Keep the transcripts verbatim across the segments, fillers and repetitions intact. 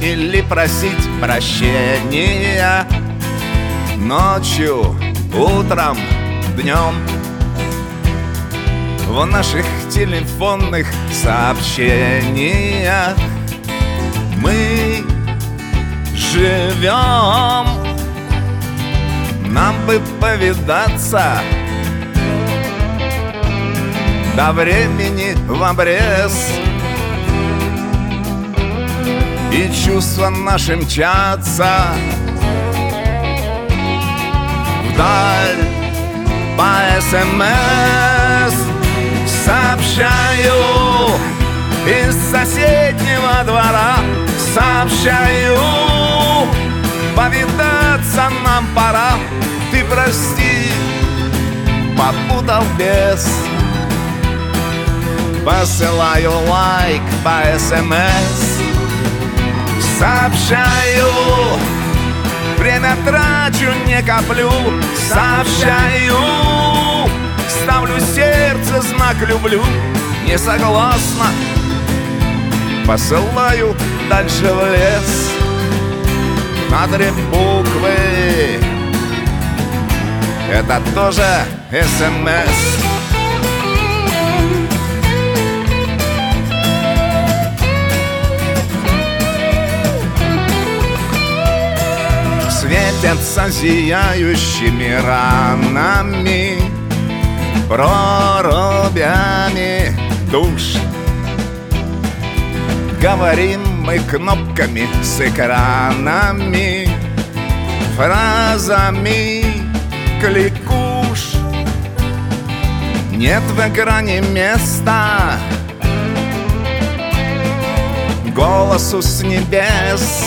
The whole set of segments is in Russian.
или просить прощения. Ночью, утром, днем в наших телефонных сообщениях мы живем. Нам бы повидаться, до времени в обрез, и чувства наши мчатся вдаль по СМС. Сообщаю из соседнего двора, сообщаю, повидаться нам пора. Ты прости, попутал без. Посылаю лайк по СМС. Сообщаю, время трачу, не коплю. Сообщаю, ставлю сердце знак люблю. Не согласна, посылаю дальше в лес. На три буквы, это тоже СМС. Светятся зияющими ранами, прорубями душ. Говорим мы кнопками с экранами, фразами кликуш. Нет в экране места голосу с небес.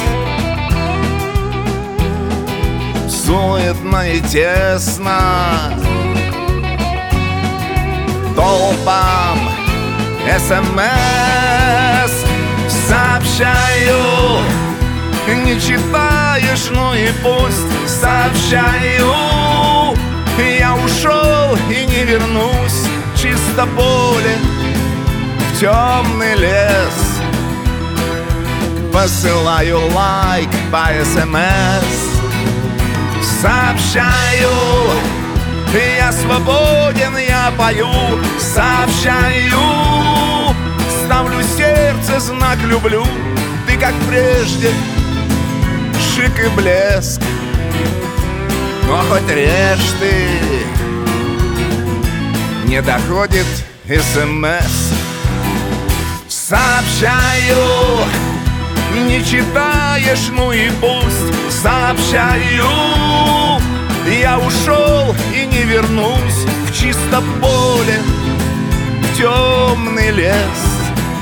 Суетно и тесно толпам СМС. Сообщаю, не читаешь, ну и пусть. Сообщаю, я ушел и не вернусь. Чисто поле, в темный лес. Посылаю лайк по СМС. Сообщаю, я свободен, я пою. Сообщаю, ставлю сердце знак люблю. Ты как прежде, шик и блеск. Но хоть режь ты, не доходит СМС. Сообщаю, не читаешь, ну и пусть. Сообщаю, я ушел и не вернусь. В чисто поле, в темный лес.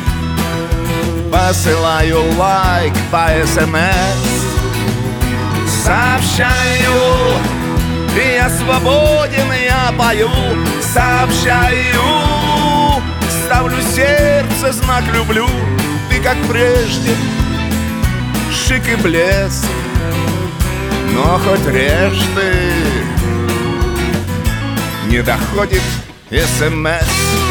Посылаю лайк по СМС. Сообщаю, я свободен, я пою. Сообщаю, ставлю сердце знак люблю. Ты как прежде, шик и блеск. Но хоть режь ты, не доходит СМС.